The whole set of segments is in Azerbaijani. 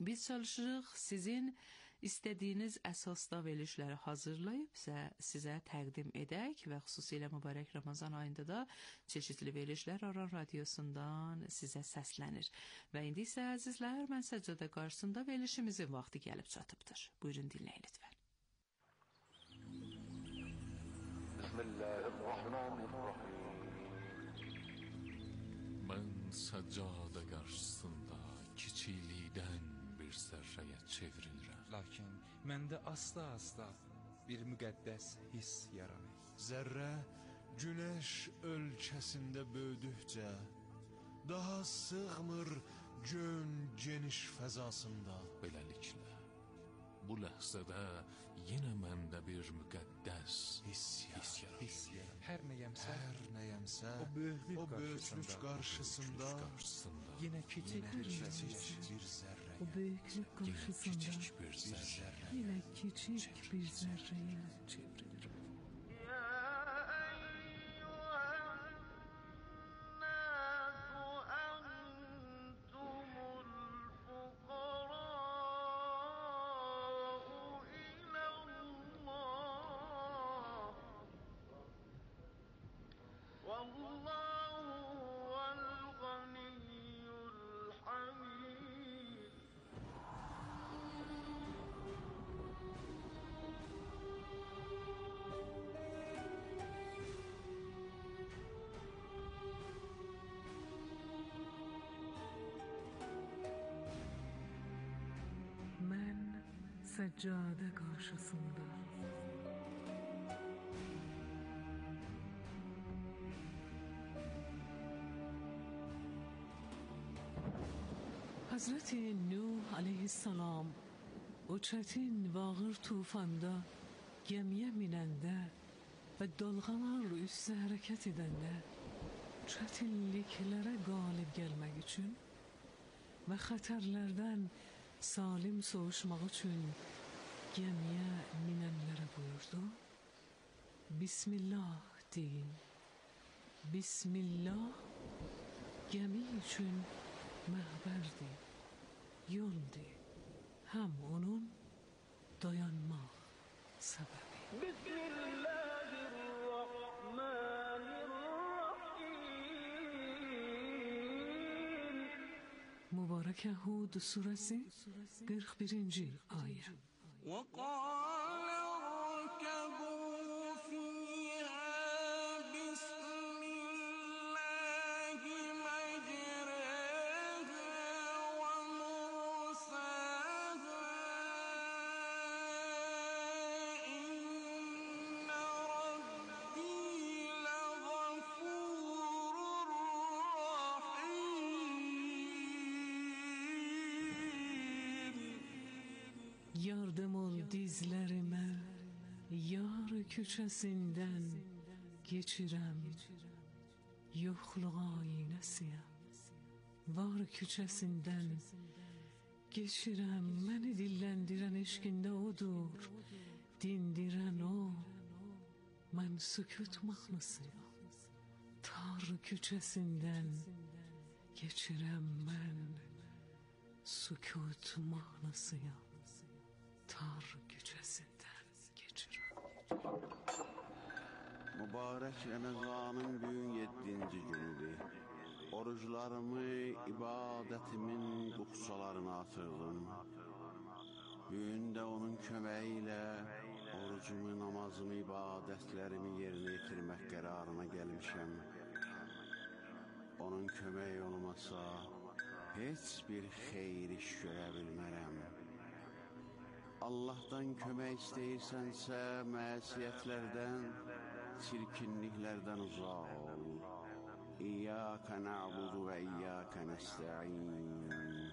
Biz çalışırıq sizin istədiyiniz əsasda verilişləri hazırlayıb sizə təqdim edək və xüsusilə mübarək Ramazan ayında da çeşitli verilişlər Aran Radiosundan sizə səslənir. Və indi isə əzizlər, mən səccədə qarşısında verilişimizin vaxtı gəlib çatıbdır. Buyurun dinləyin lütfən. Bismillahirrahmanirrahim. Mən səccədə qarşısında kiçiklikdən bir zərrəyə çevrilirəm. Lakin məndə asta-asta bir müqəddəs hiss yaranır. Zərrə günəş ölkəsində böyüdükcə daha sığmır gön geniş fəzasında. Beləliklə, bu ləhzədə yenə məndə bir müqəddəs hiss yaranır. Hər nəyəmsə, o böyüklük qarşısında yenə kiçik bir zərrə. O böyüklük qarşısında yenə kiçik bir zərrəyə çevrilir. Mən səccadə qarşısında Hazreti Nuh aleyhisselam o çətin və ağır tufanda gəmiyə minəndə və dalğalar üstə hərəkət edəndə çətinliklərə qalib gəlmək üçün və xətərlərdən salim soğuşmaq üçün gəmiyə minənlərə buyurdu: Bismillah deyin. Bismillah gəmi üçün məhbərdir, yoldur, həm onun dayanmaq səbəbi. Mübarək Hud surəsi 41-ci ayə. وَقَالَ ارْكَبُوا فِيهَا بِسْمِ اللَّهِ مَجْرَاهَا وَمُرْسَاهَا إِنَّ رَبِّي لَغَفُورٌ رَّحِيمٌ. Yardım ol dizlərimə, yar küçəsindən geçirəm, yoxluq aynəsiyəm. Var küçəsindən geçirəm, məni dilləndirən eşqində odur, dindirən o, mən sükut mahnısıyam. Tar küçəsindən geçirəm mən, sükut mahnısıyam. Tar küçəsindən geçirəm. Mübarək Ramazanın bugün 7-ci günüdür. Oruclarımı, ibadətimin buxçalarına atırdım. Bugün də onun köməyi ilə orucumu, namazımı, ibadətlərimi yerinə yetirmək qərarına gəlmişəm. Onun köməyi olmasa heç bir xeyir iş görə bilmərəm. Allah'tan kömək istəyirsənsə, məəsiyyətlərdən, çirkinliklərdən uzaq ol. İyyâke na'budu və iyyâke nesta'in.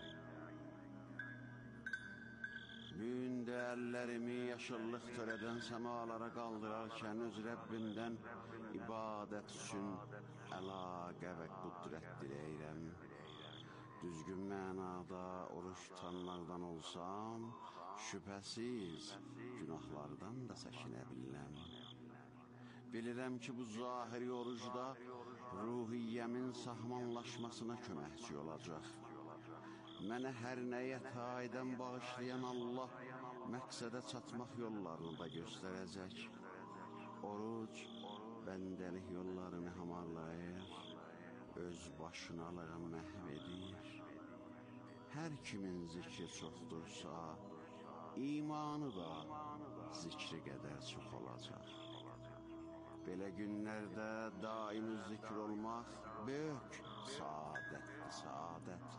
Bugün də əllərimi yaşıllıq törədən səmalara qaldırarkən öz Rəbbimdən ibadət üçün əlaqə və qüdrət diləyirəm. Düzgün mənada oruç tutanlardan olsam, şübhəsiz günahlardan da çəkinə bilirəm. Bilirəm ki, bu zahiri orucda ruhiyyəmin sahmanlaşmasına köməkçi olacaq. Mənə hər nəyə taidən bağışlayan Allah məqsədə çatmaq yollarını da göstərəcək. Oruc bəndəlik yollarını hamarlayır, öz başınalığı məhv edir. Hər kimin zikri çoxdursa, imanı da zikri qədər çox olacaq. Belə günlərdə daimi zikr olmaq böyük saadətdir, saadət.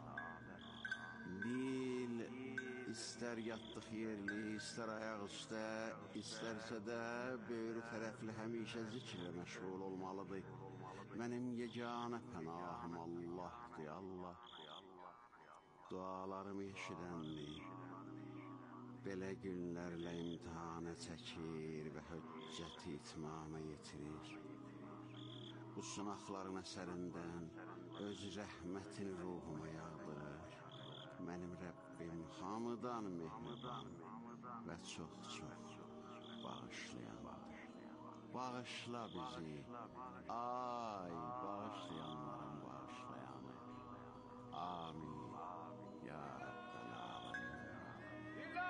Dil istər yatdıq yerli, istər ayaq üstə, istərsə də böyrü tərəfli həmişə zikirlə məşğul olmalıdır. Mənim yeganə pənahım Allahdır, Allah. Dualarımı eşidəndir. Belə günlərlə imtihana çəkir və hüccəti itmama yetirir. Bu sınaqların əsərindən öz rəhmətin ruhuma yağdırır. Mənim Rəbbim hamıdan mehriban və çox-çox bağışlayandır. Bağışla bizi, ay bağışlayanların bağışlayanı. Amin, ya Rəbbəl Ələmin.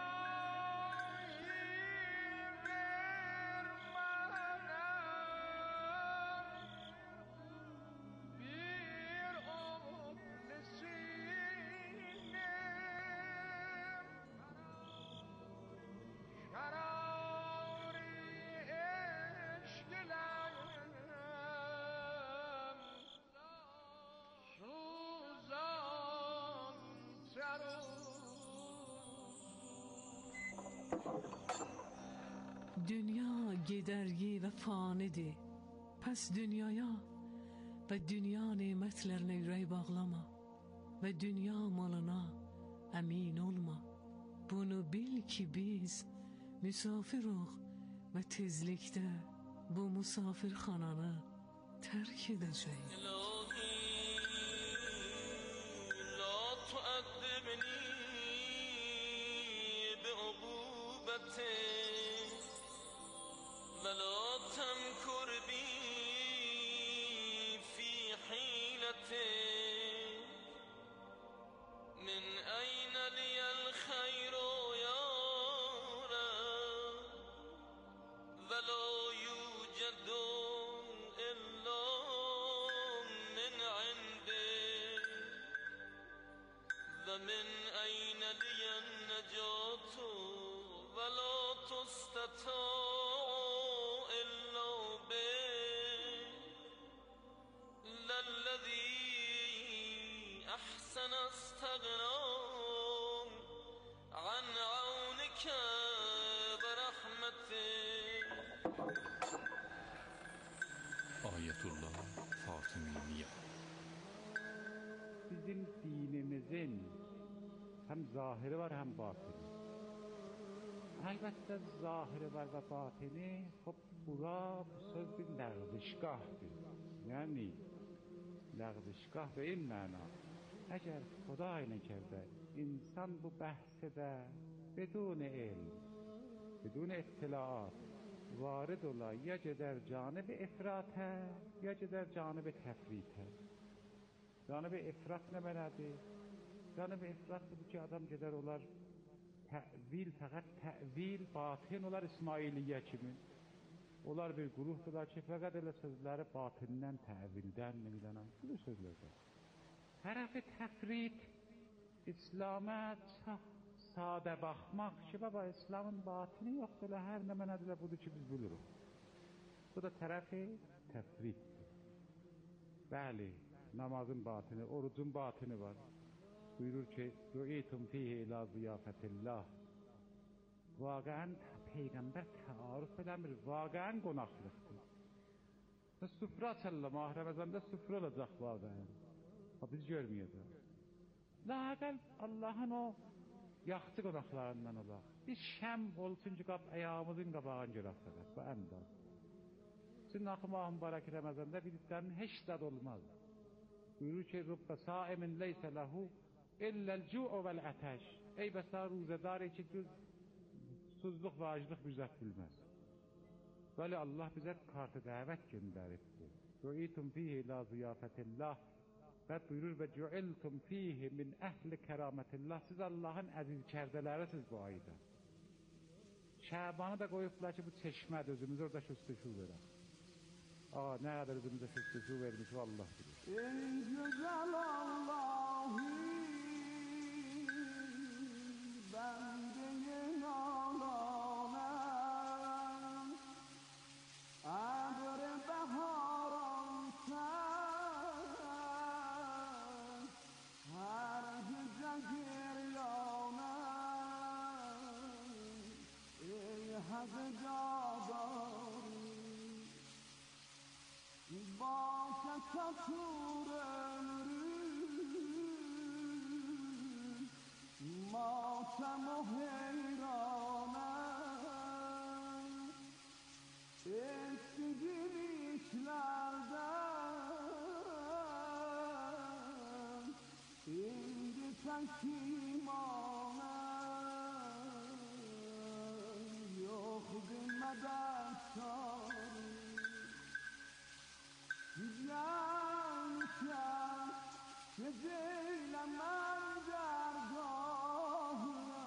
Dünya gedərgi və fanidir. Pəs dünyaya və dünya nemətlərinə ürək bağlama və dünya malına əmin olma. Bunu bil ki biz müsafiruq və tezlikdə bu musafirxananı tərk edəcəyik. ولا تمكر بي في حيلتي من أين لي الخير يا رب ولا يوجد إلا من عندك ومن أين لي النجاة ولا تستطاع سنستغنى عن عونك برحمتك. Ayetullah Fatimiyyə. Bizim dinimizin hem zahiri var hem batini. Elbette zahiri var ve batini, خب bura bu söz bir lağzişgahdır. Yani lağzişgah ve in mana. اگر خدای نکرده انسان bu بحثده بدون علم بدون اطلاعات وارد ola ya ceder canib ifrate ya ceder canib tefrite. Canib ifrat ne mənadır? Canib ifrat bu ki adam ceder olar təvil, fəqət təvil batın olar İsmailiyyə kimi. Onlar bir qruhdular ki fəqət elə sözləri batindən, təvildən neydən bu sözlərdir. Tərəfi təfrid, İslam'a çox sadə baxmaq ki, baba, İslamın batini yoxdur, hər nə mənədilə budur ki, biz buluruq. Bu da tərəfi təfriddir. Bəli, namazın batini, orucun batini var. Buyurur ki, Du'itum fihi ila ziyafetillah. Vaqəən Peyğəmbər təaruf eləmir, vaqəən qonaqlıqdır. Və süfrə açarlar, Mah Ramazanda süfrə olacaq vaqəən. Biz görməyəcək. Laqəl Allahın o yaxçı qonaqlarından olaq. Bir şəm olsun ki, ayağımızın qabağını görək fəqət, bu əmdar. Sizin axı Mah Mübarək Ramazanda bir istənin heç zad olmaz. Buyurur ki, Rübbə saimin leysə ləhu illəl-cu'u vəl-ətəş. Ey bəsa ruzədar ki, susuzluq və aclıq bizət bilməz. Bəli, Allah bizə kartı dəvət göndəribdir. Du'itum fihi ila ziyafetillah. Və buyurur və cu'iltum fihi min əhli kəramətillah. Siz Allahın əziz kərdələrisiniz bu ayda. Şabanı da qoyublar ki, bu çeşmədir, özümüz orada şüstüşü verək. Aa, nə qədər özümüzə şüstüşü vermiş, Allah bilir. Ey güzel Allah'ım, bendeyin ağlamam, abr beharam sen, her gece giryanam, ey hacı Baka çatır ömrüm, matem-u heyranım, eski girişlerden, indi peşimanım, yok bilmeden çarım. Güzelken geceyle men dergahına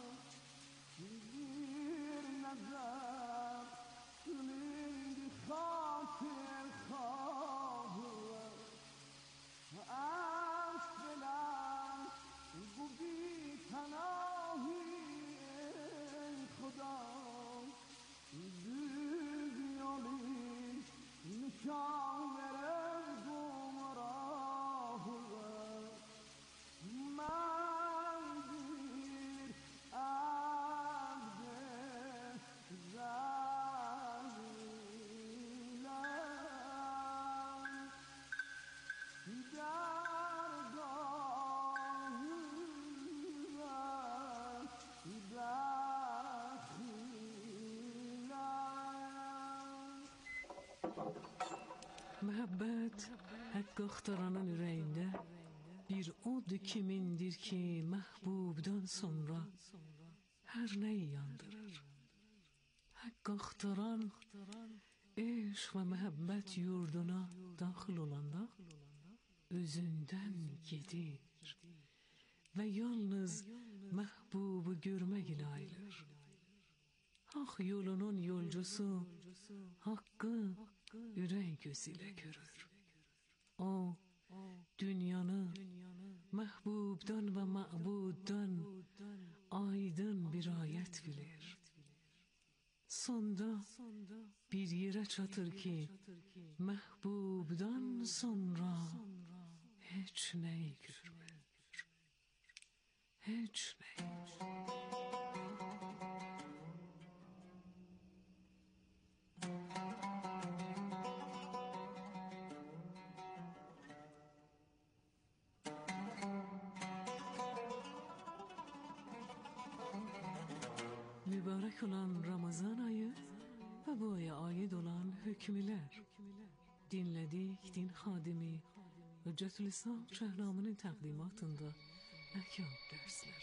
bir nazar gülündü hatir khahına aslan bu bir panahi ey Khuda düz yolu nişan verer gumrahıma ben bir abd-i zalilam Məhəbbət haqq axtaranın ürəyində bir od kimindir ki, məhbubdan sonra hər nəyi yandırır. Haqq axtaran eşq və məhəbbət yurduna daxil olanda özündən gedir və yalnız məhbubu görmək ilə ayılır. Haq yolunun yolcusu haqqı ürək gözüyle görür. O, dünyanı məhbubdan və ma'buddan aydın bir ayət bilir. Sonda bir yerə çatır ki, məhbubdan sonra heç nəyi görmür. Heç nəyi. Mübarek olan Ramazan ayı ve bu aya ait olan hükümler. Dinledik din hadimi Hüccetülislam Şehnamı'nın takdimatında ahkam dersler.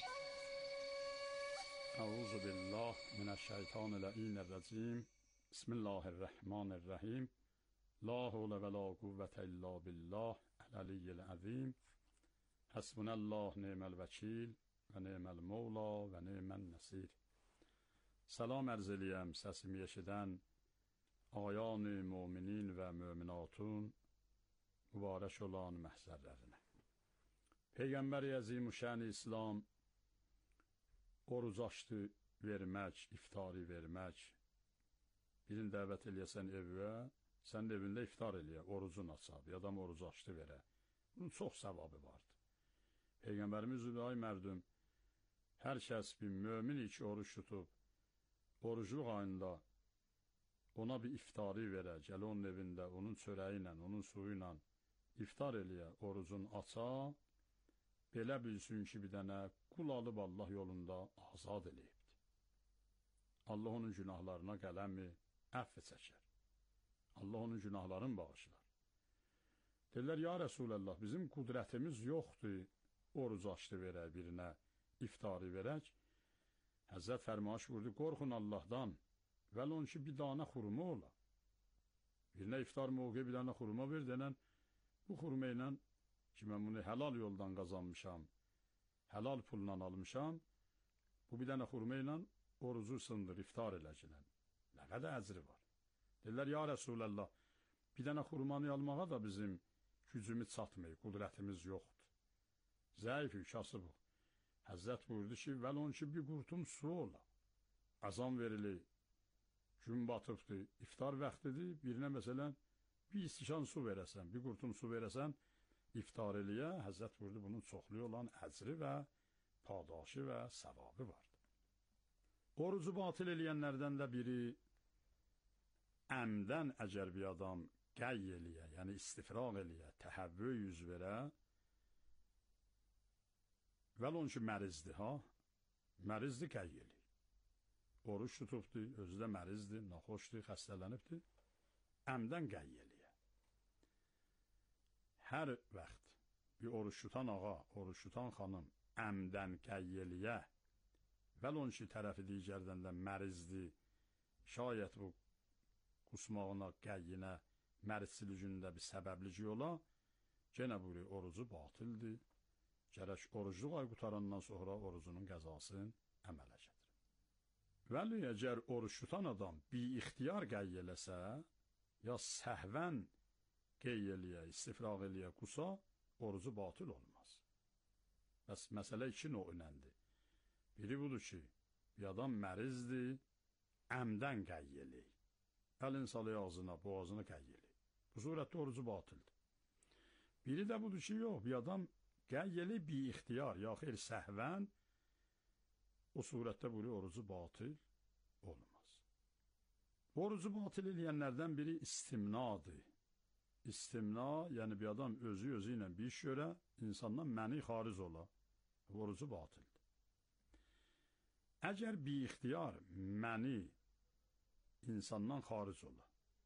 Euzu billah mineşşeytanirracim. Bismillahirrahmanirrahim. La havle ve la kuvvete illa billah el-aliyyil azim. Hasbunallah ni'mel vekil ve ni'mel mevla ve ni'men nasir. Salam ərz eləyəm səsimi eşidən ayan-ı müminin və möminatun mübarək olan məhzərlərinə. Peyğəmbər-i Əzimüşşan İslam oruc açdı vermək, iftari vermək. Birini dəvət eləyəsən evə, sən də evində iftar eləyə, orucun açar, bir adam oruc açdı verə. Bunun çox səvabı vardır. Peyğəmbərimiz ay mərdum, hər kəs bir mömin iki oruç tutub, orucluq ayında ona bir iftari verə, gəl onun evində, onun çörəyi ilə, onun suyu ilə iftar eləyə, orucun aça, belə bilsin ki, bir dənə qul alıb Allah yolunda azad eləyibdir. Allah onun günahlarına qələmi əfv çəkər. Allah onun günahlarını bağışlar. Deyirlər, ya Rəsuləllah, bizim qudrətimiz yoxdur, oruc açdı verək, birinə iftari verək. Həzrət fərmaş vurdu, qorxun Allahdan, vəl onun ki, bir dana xurma ola. Birinə iftar mövqe bir dana xurma ver, denən, bu xurma ilə ki, mən bunu helal yoldan qazanmışam, helal pulla almışam, bu bir dənə xurma ilə orucu sındır, iftar eləcilən. Nə qədər əcri var. Deyirlər, ya Rəsulallah, bir dənə xurmanı almağa da bizim gücümüz çatmır, qudrətimiz yoxdur. Zəif, kasıbıq. Həzrət buyurdu ki, vəlon ki, bir qurtum su ola. Azan verilir, gün batıbdır, iftar vaxtidir, birinə məsələn, bir istişan su verəsən, bir qurtum su verəsən, iftar eləyə, Həzrət buyurdu, bunun çoxlu olan əcri və padaşı və səvabı vardır. Orucu batil eləyənlərdən də biri, əmdən əgər bir adam qəy eləyə, yəni istifraq eləyə, təhəvvü yüz verə, vəlon ki, mərizdir, mərizdir, qəy eləyir. Oruç tutubdur, özü də mərizdir, naxoşdur, xəstələnibdir, əmdən qəy eləyə. Hər vaxt bir oruç tutan ağa, oruç tutan xanım əmdən qəy eləyə, vəlon ki, tərəfi digərdən də mərizdir, şayət bu qusmağına, qəyyinə, mərizçiligində bir səbəblik yola, genə buyuruyor, orucu batildir, gərək orucluq ay qutarandan sonra orucunun qəzasını əmələ gətirir. Vəli, əgər oruç tutan adam bi-ixtiyar qəy eləsə, ya səhvən qey eləyə, istifraq eləyə, qusa, orucu batil olmaz. Bəs məsələ iki növünəndir. Biri budur ki, bir adam mərizdir, əmdən qəy eləyir. Əlin salıyor ağzına, boğazını qəy eləyir. Bu surətdə orucu batildir. Biri də budur ki, yox, bir adam qəy eləyir bi-ixtiyar, ya xeyr səhvən, o surətdə buyuruyor, orucu batil olmaz. Orucu batil eləyənlərdən biri istimnadır. İstimna, yəni bir adam özü ilə bir iş görə, insandan məni xaric ola, orucu batildir. Əgər bi-ixtiyar məni insandan xaric ola,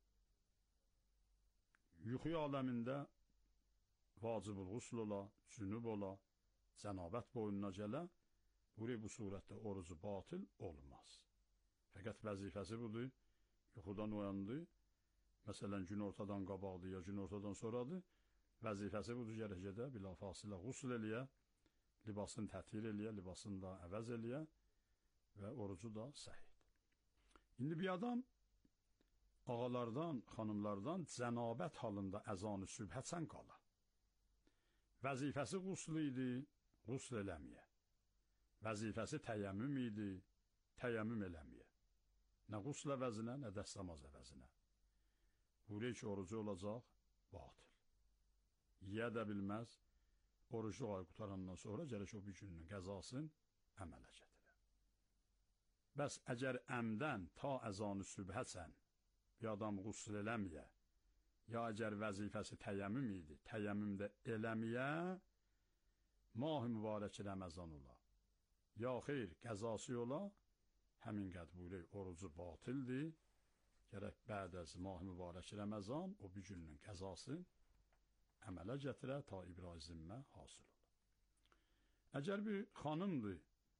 yuxu aləmində vacibul qusl ola, cünub ola, cənabət boynuna gələ, bu surətdə orucu batil olmaz. Fəqət vəzifəsi budur, yuxudan oyandı, məsələn, gün ortadan qabaqdır ya gün ortadan sonradır, vəzifəsi budur, gərəkədə bilafasilə qusl eləyə, libasını tətir eləyə, libasını da əvəz eləyə və orucu da səhid. İndi bir adam ağalardan, xanımlardan cənabət halında əzan-ı sübhəçən qala. Vəzifəsi qusl idi, qusl eləməyə. Vəzifəsi təyəmmüm idi, təyəmmüm eləməyə. Nə qusl əvəzinə, nə dəstəmaz əvəzinə. Buyuruyor ki, orucu olacaq, batil. Yiyə də bilməz, orucu ay qutarandan sonra gərək o bir günün qəzasını əmələ gətirə. Bəs əgər əmdən ta əzan-ı sübhəçən bir adam qusl eləməyə, ya əgər vəzifəsi təyəmmüm idi, təyəmmümdə eləməyə, mah-ı mübarək Rəməzan ola. Ya xeyr, qəzası ola, həmin qəd buyuruyor, orucu batildir, gərək bəd əz mah-ı mübarək Rəməzan o bir günün qəzasını əmələ gətirə, ta ibra-i zimmə hasıl ola. Əgər bir xanımdır,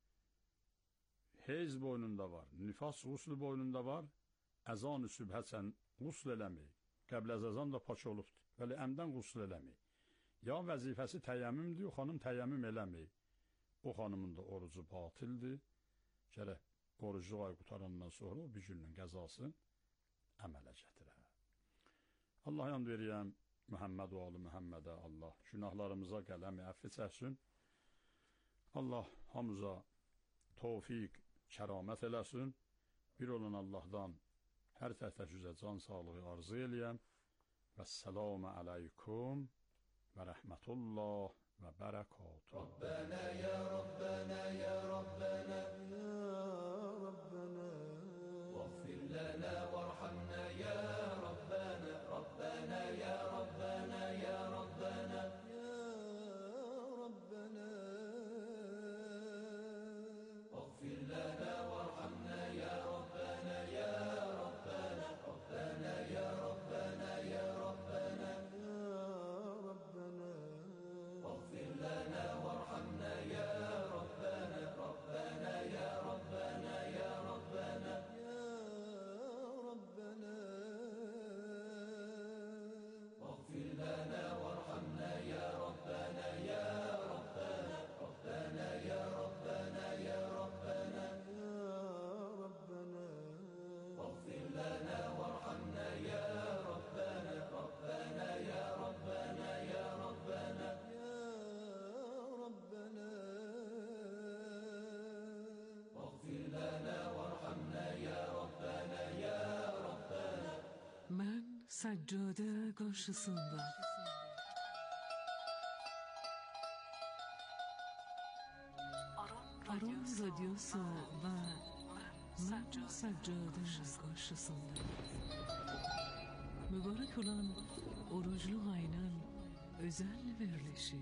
heyz boynunda var, nifas quslu boynunda var, əzan-ı sübhəçən qusl eləmir, qəbl əzan da pak olubdur, vəli əmdən qusl eləmir. Ya vəzifəsi təyəmmümdür, o xanım təyəmmüm eləmir. O xanımın da orucu batildir, gərək orucu ay qutarandan sonra o bir günün qəzasını əmələ gətirə. Allah yan veriyəm, Muhammed oğlu Muhammedə Allah günahlarımıza qələmi əfvi çəksin. Allah hamıza tövfiq, kəramət eləsin. Bir olan Allahdan hər tək-tək üzə can sağlığı arzu eləyəm. Vəssalamu aleykum və rəhmətullah və bərəkatuhu. Rabbena ya Rabbena ya Rabbena ya Rabbena Vaghfir lana warhamna ya Rabbena Rabbena ya Rabbena ya Rabbena ya Rabbena Vaghfir lana warhamna ya Rabbena ya Rabbena Rabbena ya Rabbena ya Rabbena ya Rabbena واغفر لنا وارحمنا يا ربنا Saccade karşısında Aram radyosu ve ben saccade karşısında mübarek olan oruçlu ayının özel verilişi.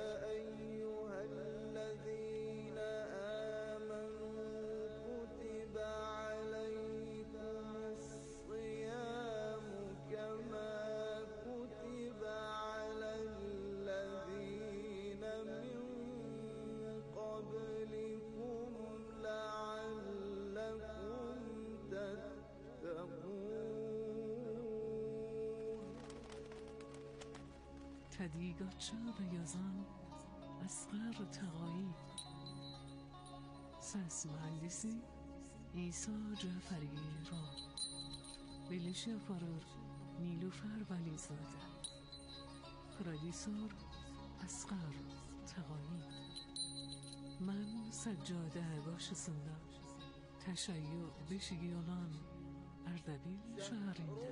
تدیگاتچه و یازان اصغر تقایی سس مهندسی ایسا جعفری را بلشی فرار نیلوفر ولیزاده پرودیسور اصغر تقایی من سجاده başısında teşeyyü beşigi olan Erdebil şehrinde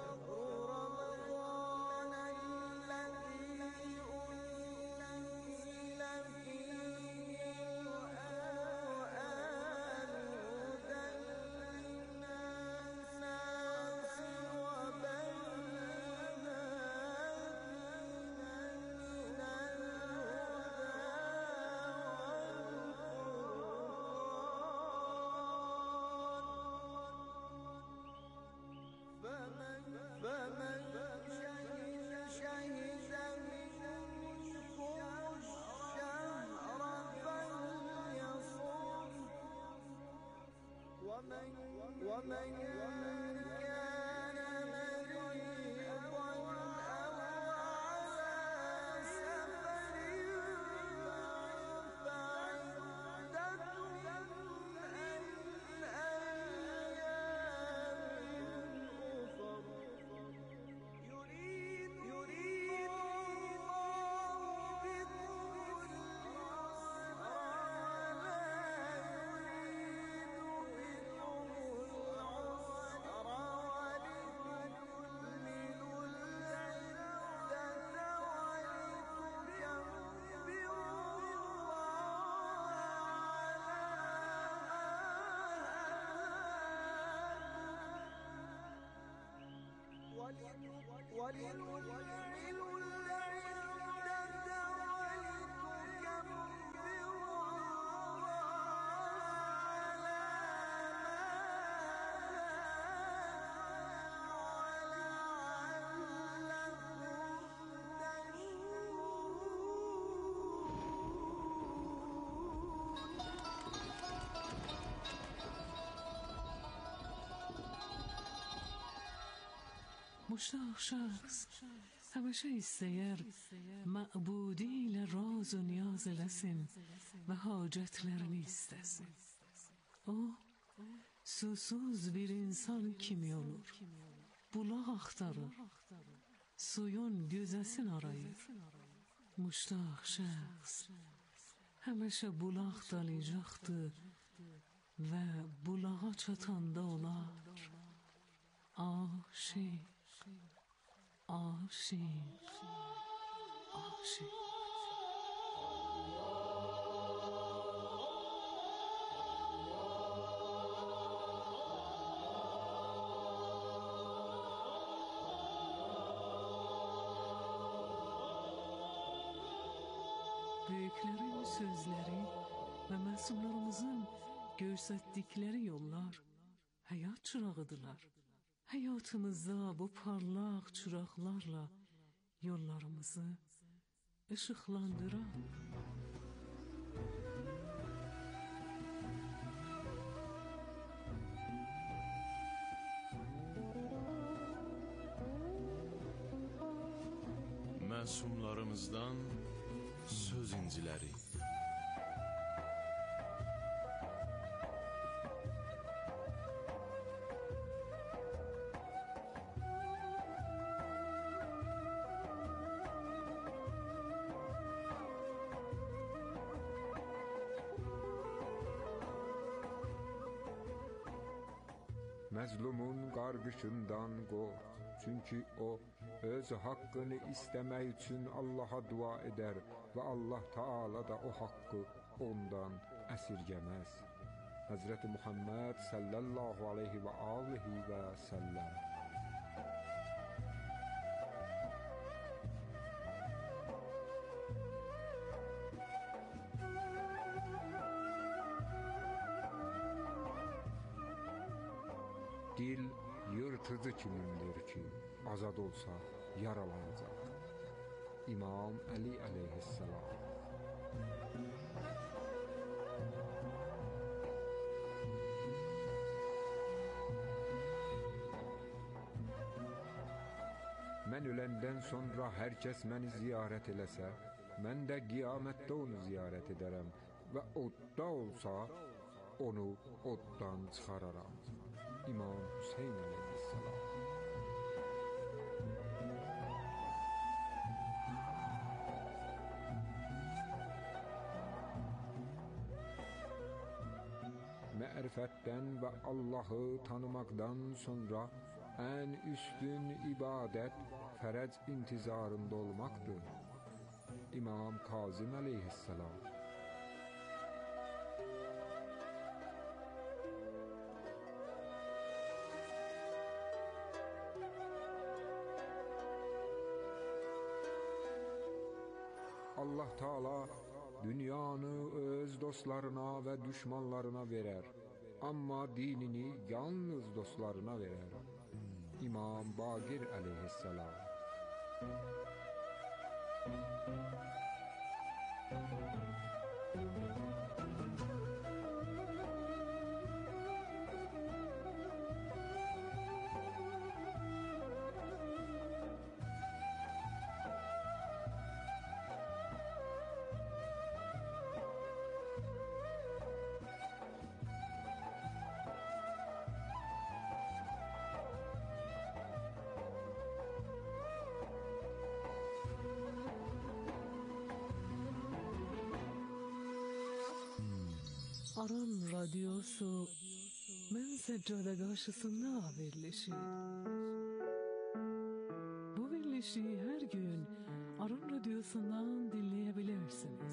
ومن كان مريضا أو على سفر فعدة من أيام أخر يريد الله بكم اليسر مشتاق شخص همیشه isteyer معبودی راز و نیاز لسین ve hacetlerini istesin. O susuz bir insan kimi olur. Bulaq axtarır. Suyun gözəsin arayır. Muştaq şəxs həmişə bulaq dalayacaqdır və bulağa çatanda olar. Aşiq, aşiq, aşiq. Büyüklerin sözleri ve masumlarımızın gösterdikleri yollar hayat çırağıdırlar. Hayatımızda bu parlak çıraqlarla yollarımızı ışıqlandıran. Məsumlarımızdan söz inciləri. Məzlumun qarqışından qorx, Çünki o öz haqqını istəmək üçün Allaha dua edər və Allah Taala da o haqqı ondan əsirgəməz. Həzrəti Muhammed sallallahu aleyhi və alihi və səlləm. Dil yırtıcı kimindir ki, azad olsa yaralanacaq. İmam Əli əleyhissalam. Mən öləndən sonra hər kəs məni ziyarət eləsə, mən də qiyamətdə onu ziyarət edərəm və odda olsa, onu oddan çıxararam. İmam Hüseyn əleyhissalam. Mərifətdən və Allahı tanımaqdan sonra ən üstün ibadət fərəc intizarında olmaqdır. İmam Kazım əleyhissalam. Allah Taala dünyanı öz dostlarına və düşmanlarına verər, amma dinini yalnız dostlarına verər. İmam Baqir əleyhissalam. Aran Radyosu mən səccada qarşısında verilişi. Bu verilişi hər gün Aran Radyosu'ndan dinleyebilirsiniz.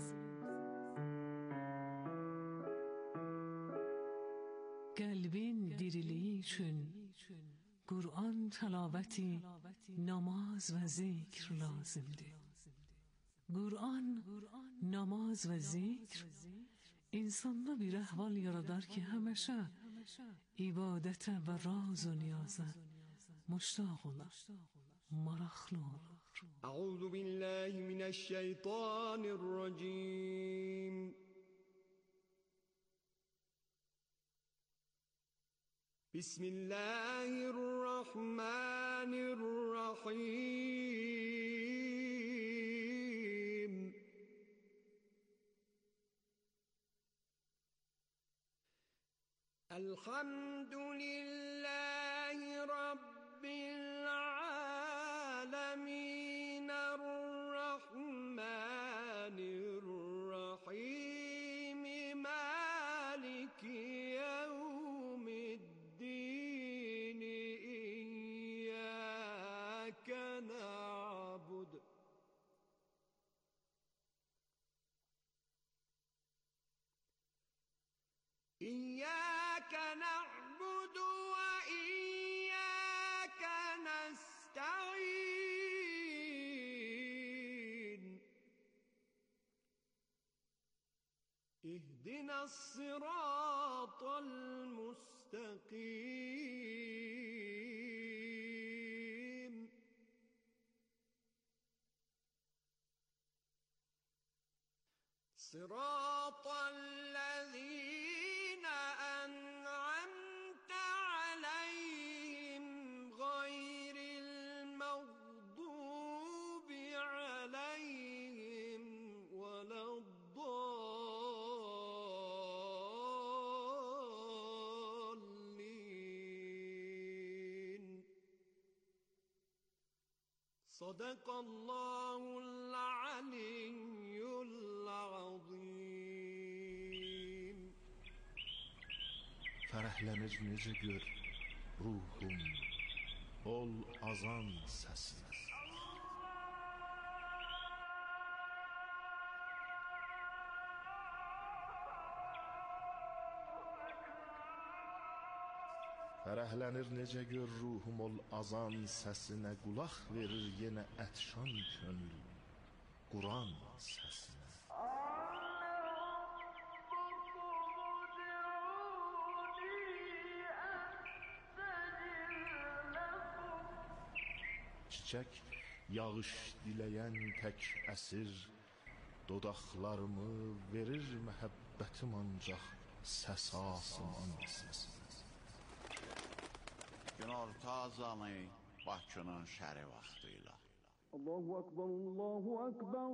Qəlbin diriliği üçün Kur'an təlabəti, namaz və zikr lazımdır. Kur'an, namaz və zikr insanda bir əhval yaradar ki, həməşə ibadətə və raz و niyazə müştaq olar, maraqlı olur. Əuzu billahi minəşşeytanirracim. Bismillahirrahmanirrahim. Elhamdülillahi Rabbil alemin. Errahmanirrahim. Maliki yevmiddin. İyyâke na'bud. إياك نعبد وإياك نستعين اهدنا الصراط المستقيم صراط الذين أنعمت عليهم غير المغضوب عليهم ولا الضالين صدق الله العلي العظيم. Fərəhlənir necə gör ruhum, ol azan səsinə. Fərəhlənir necə gör ruhum ol azan səsinə, qulaq verir yenə ətşan könül Quran səsinə. Çiçək yağış diləyən tək əsir, dodaqlarımı verir məhəbbətim ancaq səs asman səsinə. Günorta azanı Bakının şəri vaxtıyla. Allahu Akbar, Allahu Akbar.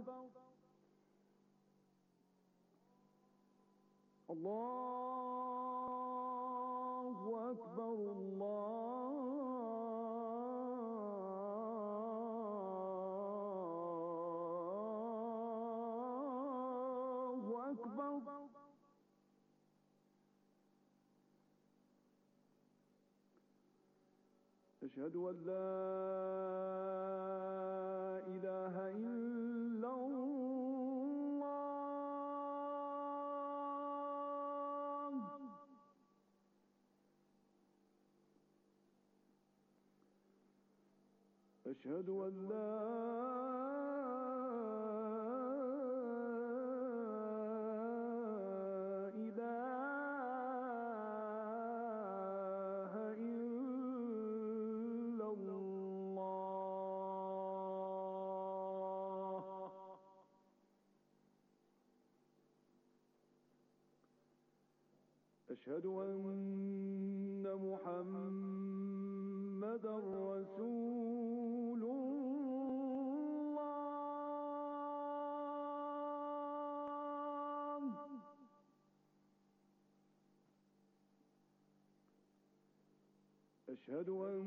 Allahu Akbar, Allahu Akbar. أشهد أن لا إله إلا الله. أشهد أن لا أشهد أن محمدًا رسول الله. أشهد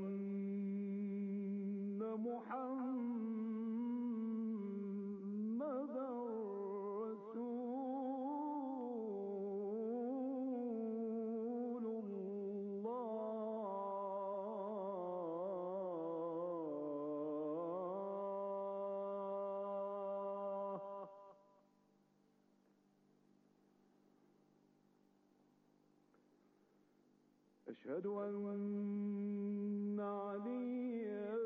أن محمدًا أشهد أن عليا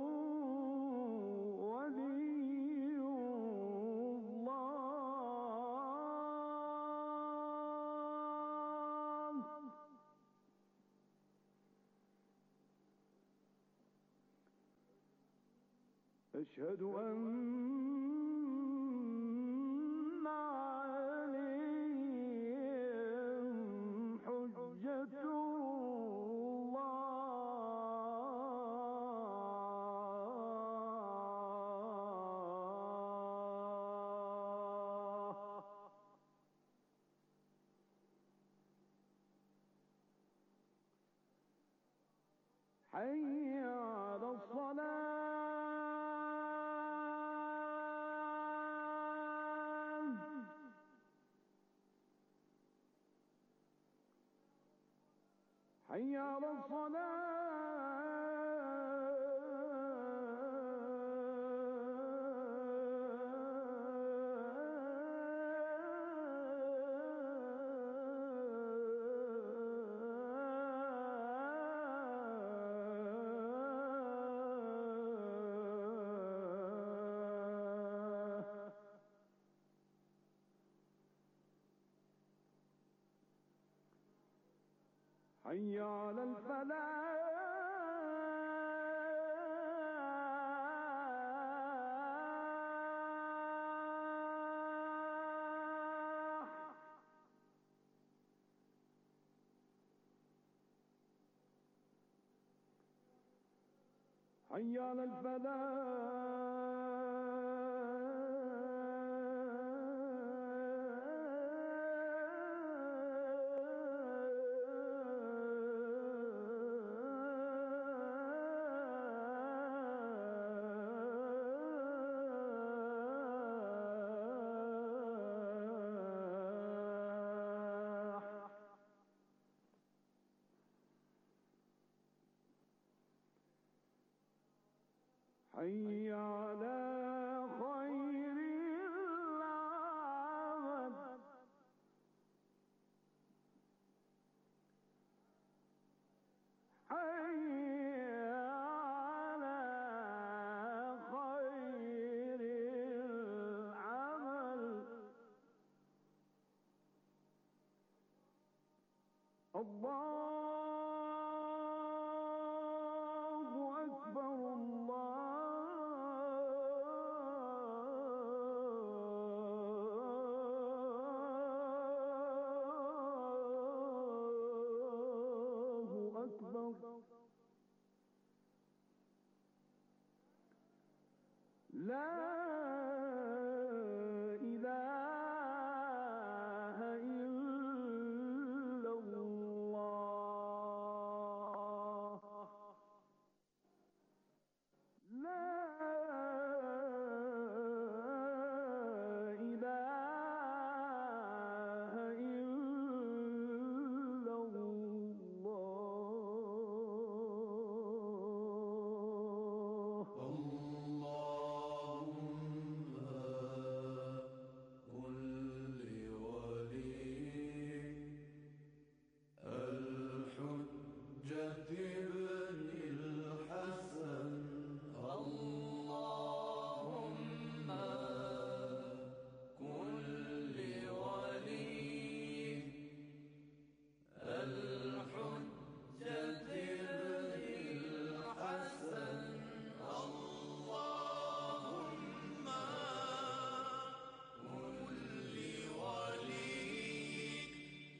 ولي الله. أشهد أن عليهم حجة حي على الصلاة. حي على حي على الفلاح. حي على الفلاح. حي على خير العمل حي على خير العمل الله أكبر الله أكبر لا إله إلا الله لا إله إلا الله اللهم قل لوليك الحجة ابن الحسن اللهم قل لوليك الحجة ابن الحسن اللهم قل لوليك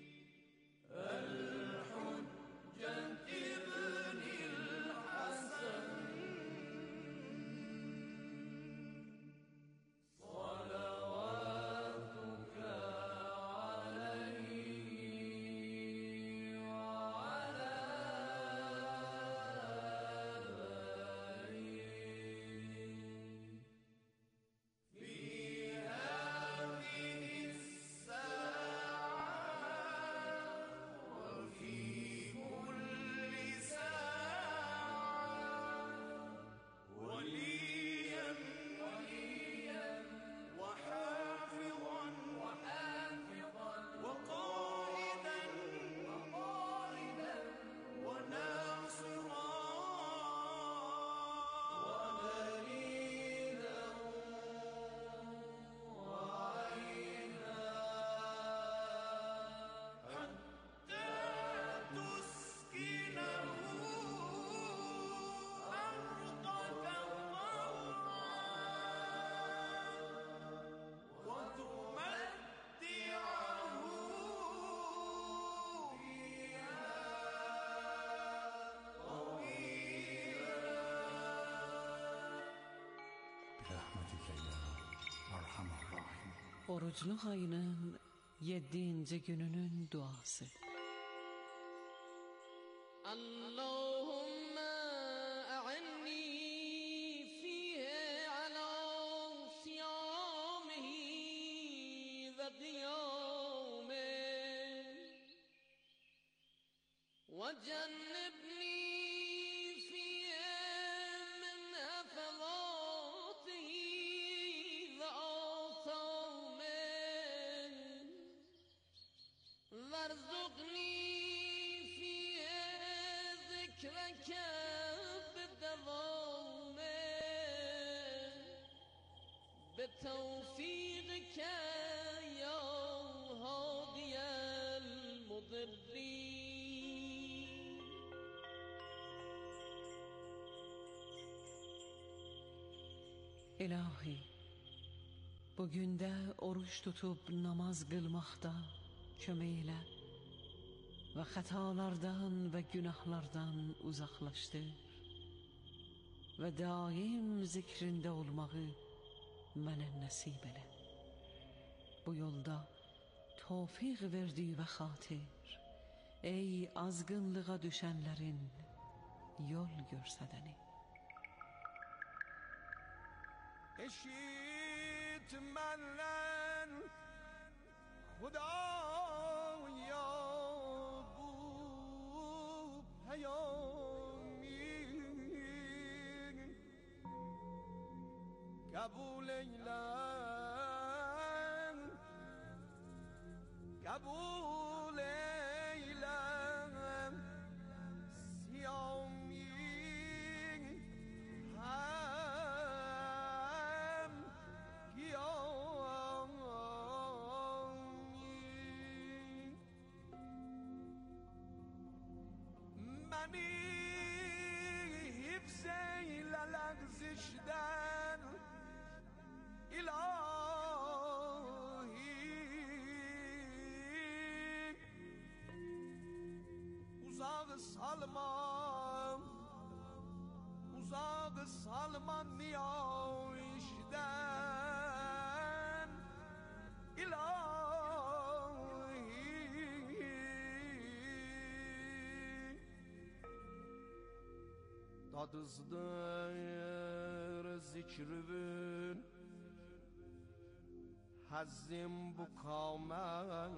الحجة ابن الحسن صلواتك عليه وعلى آله في هذه الساعة وفي كل ساعة وليا وحافظا وقائدا وناصرا ودليلا وعينا حتى تسكنه أرضك طوعا وتمتعه فيها برحمتك يا أرحم الراحمين. Oruclu ayının 7. gününün duası. اللهم أعني فيه على صيامه وقيامه وجنبني فيه من هفواته وآثامه وارزقني فيه ذكرك بدوامه بتوفيقك يا هادي المضلين. İlahi, bugün de oruç tutup namaz kılmakta kömək elə və xətalardan və günahlardan uzaqlaşdır və daim zikrində olmağı mənə nəsib elə. Bu yolda tövfiq verdiyi və xatir, ey azgınlığa düşənlərin yol görsədəni. اشیت من خدایا بو پیامی قبول ایلن قبول ایلن سیامی هم گیامی منی حفظ لغزشدن الهی uzak salman niyişden ilahi dadızdır zikrün hazzim bu kavmen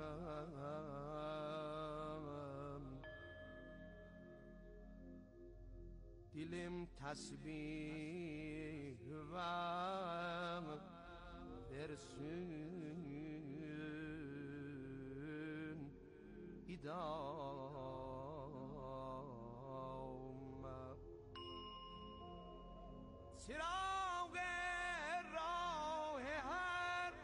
dilim tesbih versin idame sirag rah her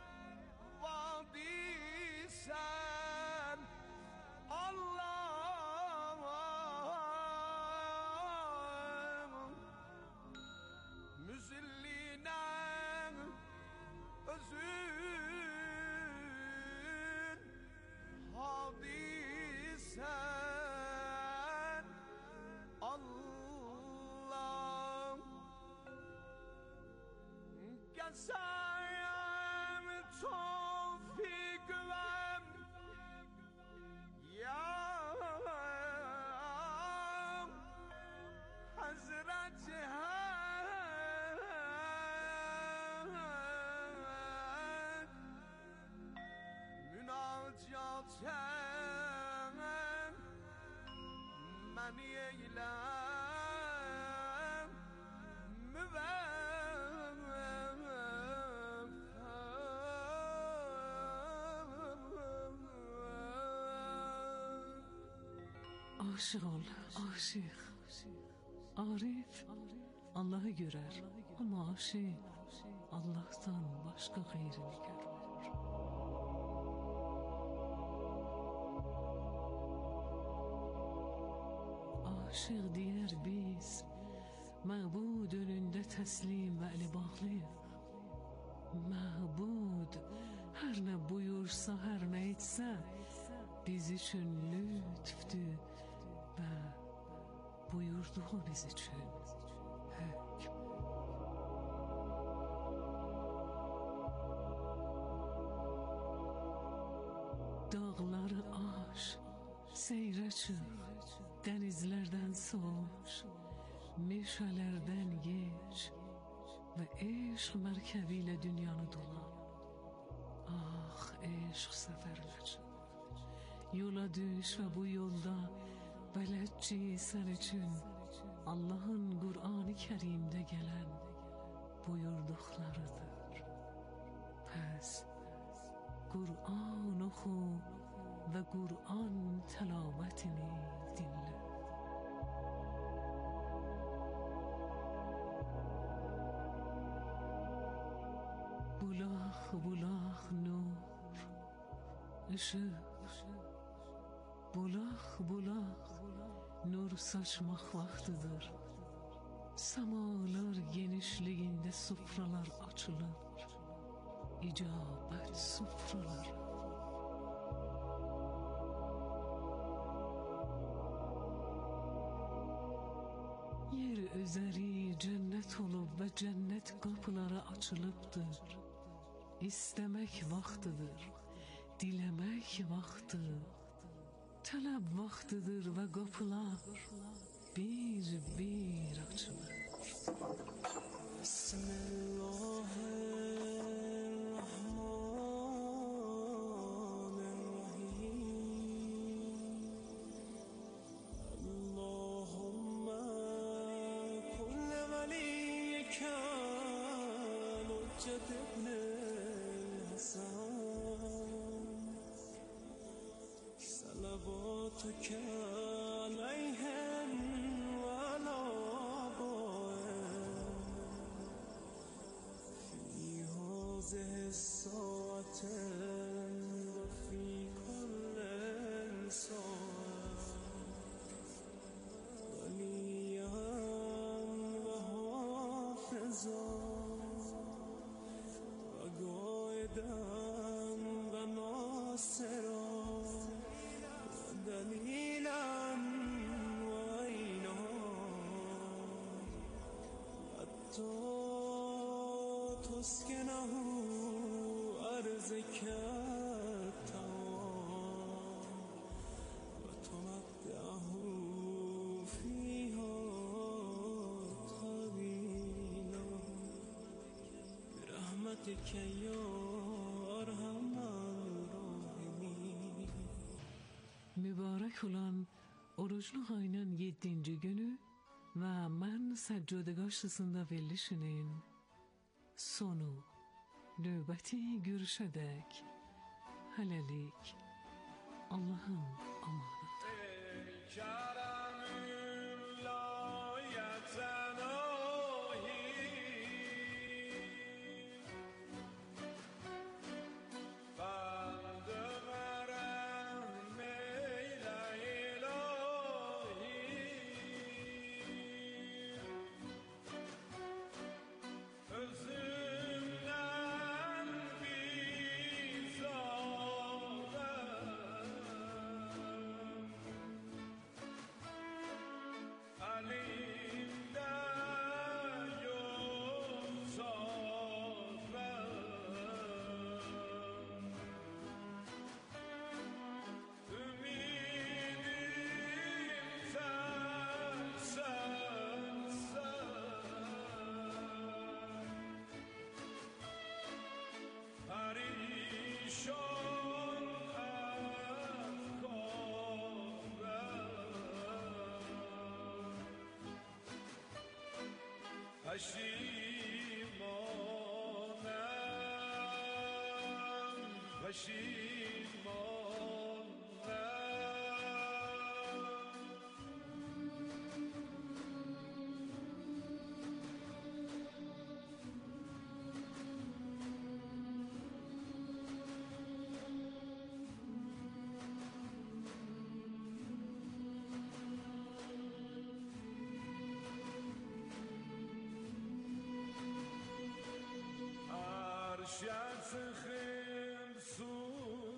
vadi sen Allah müzillinen özün hadisen Allah gezayem tevfik ver ya Hazreti münacaten meni eylem Aşık ol, aşık. Arif Allah'ı görer ama aşık Allah'tan başka gayrini görür. Aşık diyer biz Ma'bud önünde teslim ve eli bağlıyıq. Ma'bud her ne buyursa her ne etse biz için lütftü ve buyurduğu biz için hükm. Dağları aş, seyre çık, denizlerden soğuş, meşalerden geç ve eşq merkebiyle dünyanı dolan. Ah eşq seferine çık, yola düş ve bu yolda belletçi sen için Allah'ın Kur'an-ı Kerim'de gelen buyurduklarıdır. Pes Kur'an oku ve Kur'an telavetini dinle. Bulaq bulaq nur, ışık. Bulaq bulaq nur saçmak vaktidir. Samalar genişliğinde sofralar açılır. İcabet sofralar. Yer üzeri cennet olup ve cennet kapıları açılıptır. İstemek vaktidir, dilemek vakti, talep vaktidir ve kapılar bir bir açılır. Allahümme kulle veliyken حجة ابن الحسن صلواتك عليهم وعلى آبائهم في هذه الساعة وفي كل ساعة وليا وحافظا وقائدا وناصرا ودليلا وعينا حتى تسكنه أرضك التواب وتمتعه فيها طويلا برحمتك يا أرحم الراحمين. Mübarek olan oruçlu ayının 7. günü ve mən səccade qarşısında verilişinin sonu, növbəti görüşədək hələlik Allahın amanıdır. عرشت خیل سوی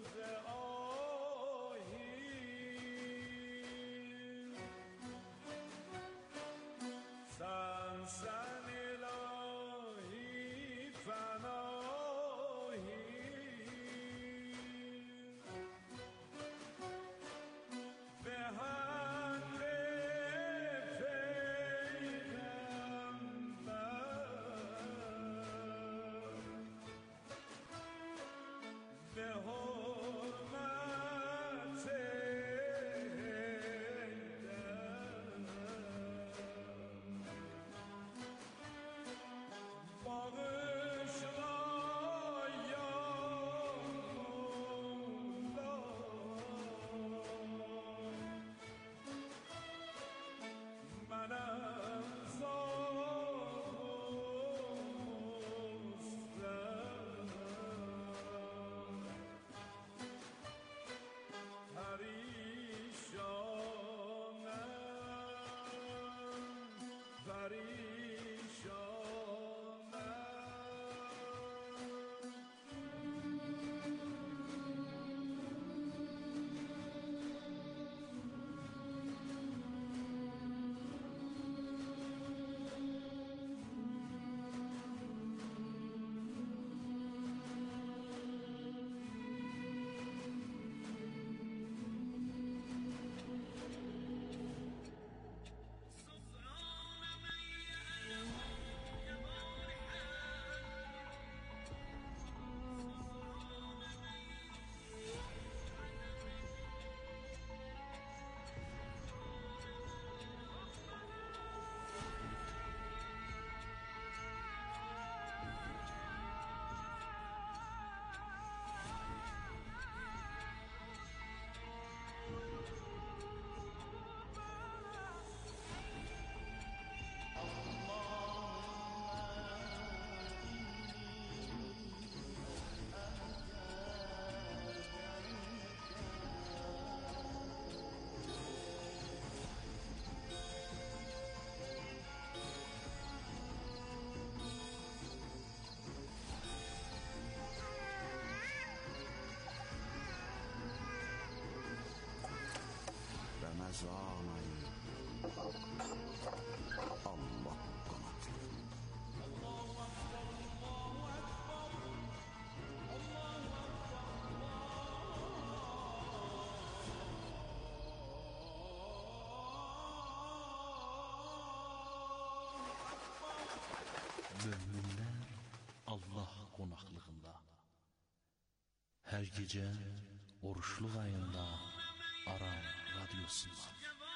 Ramazan ayı Allah qanatlı. Möminlər Allah qonaqlığında. Hər gecə oruçluq ayında Aram Radyosu'nda.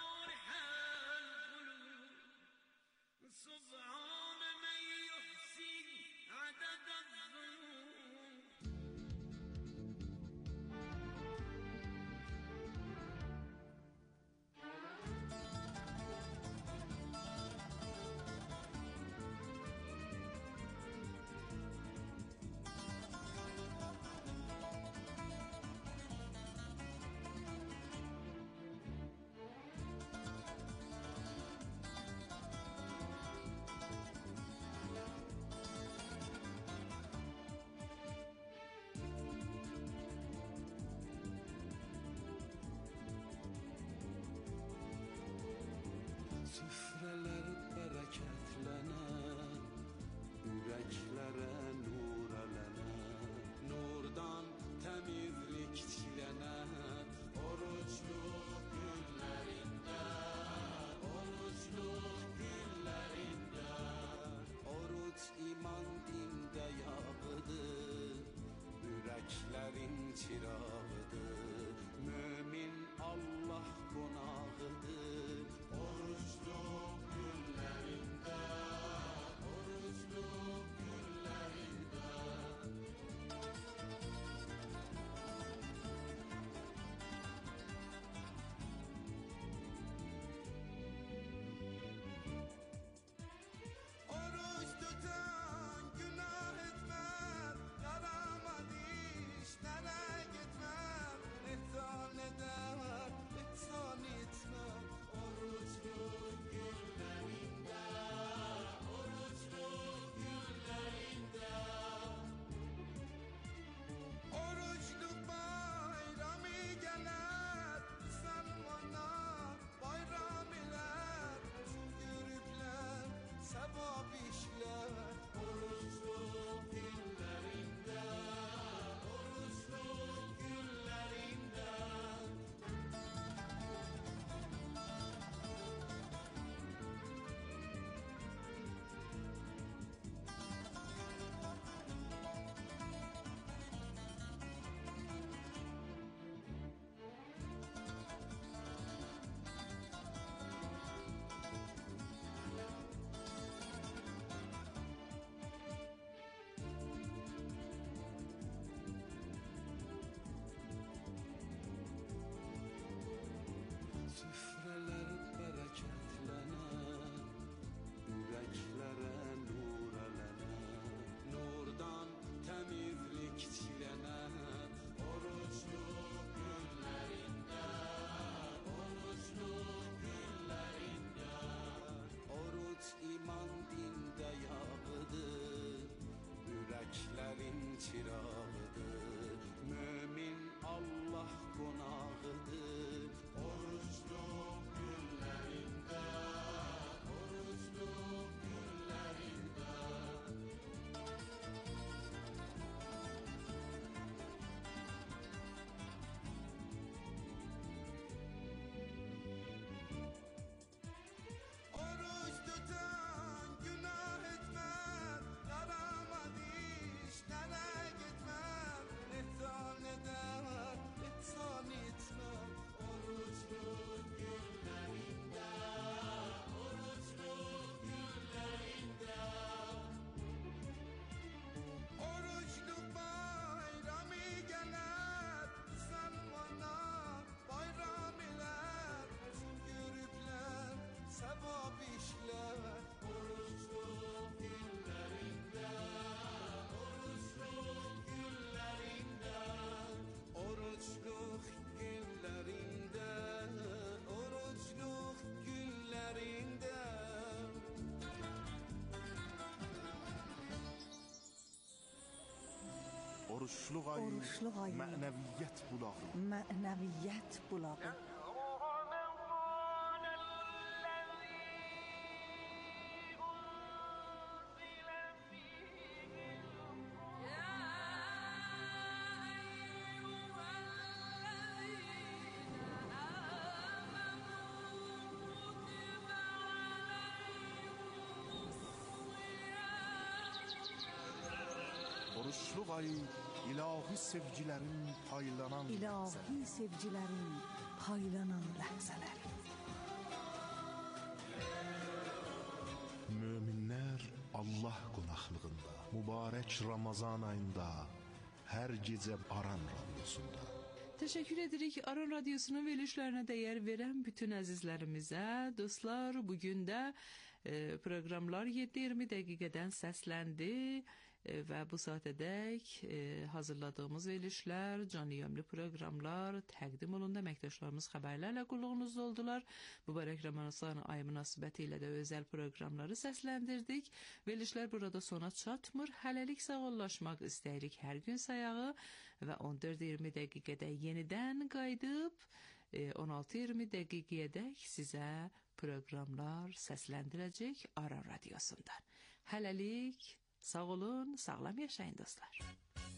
Süfrələr bərəkətlənər, ürəklərə nur ələnər, nurdan təmizlik çilənər, oruçluq günlərində, oruçluq günlərində. Oruç iman dində yağıdır, ürəklərin çırağıdır, mömin Allah qonağıdır. Oruçluq günlərində, oruçluq günlərində. Oruç tutan günah etmez, yaramaz işlere gitmez, ihsan eder, ihsan etmez. Oruçluq günlərində, oruçluq günlərində. Oruçluq bayramı gələr, Müslümana bayram elər, şükürlər, sevap işlər. Oruçluq günlərində, oruçluq günlərində. Süfrələr bərəkətlənər, ürəklərə nur ələnər, nurdan təmizlik çilənər. Oruçluq günlərində, oruçluq günlərində. Oruç iman dində yağıdır, ürəklərin çırağıdır, mömin Allah qonağıdır. Oruçluq günlərində, oruçluq günlərində. Oruç tutan günah etmez, yaramaz işlere gitmez, ihsan eder, ihsan etmez. Oruçluq günlərində, oruçluq günlərində. Oruçluq bayramı gələr, Müslümana bayram elər, şükürlər, sevap işlər. Oruçluq günlərində, oruçluq günlərində. Oruçluq günlərində, oruçluq günlərində. Oruçluq ayı mənəviyyət bulağı. Mənəviyyət bulağı. oruçluq ayı ilahi sevgilərin paylanan ilahi sevgilərin paylanan ləhzələri. Möminlər Allah qonaqlığında, mübarək Ramazan ayında, hər gecə Aran Radiosunda. Teşekkür edirik Aran Radyosu'nun verilişlerine değer veren bütün azizlerimize. Dostlar, bugün de programlar 7-20 dəqiqədən səsləndi və bu saatədək hazırladığımız verilişlər, canlı yayımlı proqramlar təqdim olundu. Əməkdaşlarımız xəbərlərlə qulluğunuzda oldular. Mübarək Ramazan ayı münasibəti ilə də özəl proqramları səsləndirdik. Verilişlər burada sona çatmır. Hələlik sağollaşmaq istəyirik hər gün sayağı və 14-20 dəqiqədə yenidən qayıdıb 16-20 dəqiqəyədək sizə proqramlar səsləndirəcək Aran Radyosu'ndan. Hələlik sağ olun, sağlam yaşayın dostlar.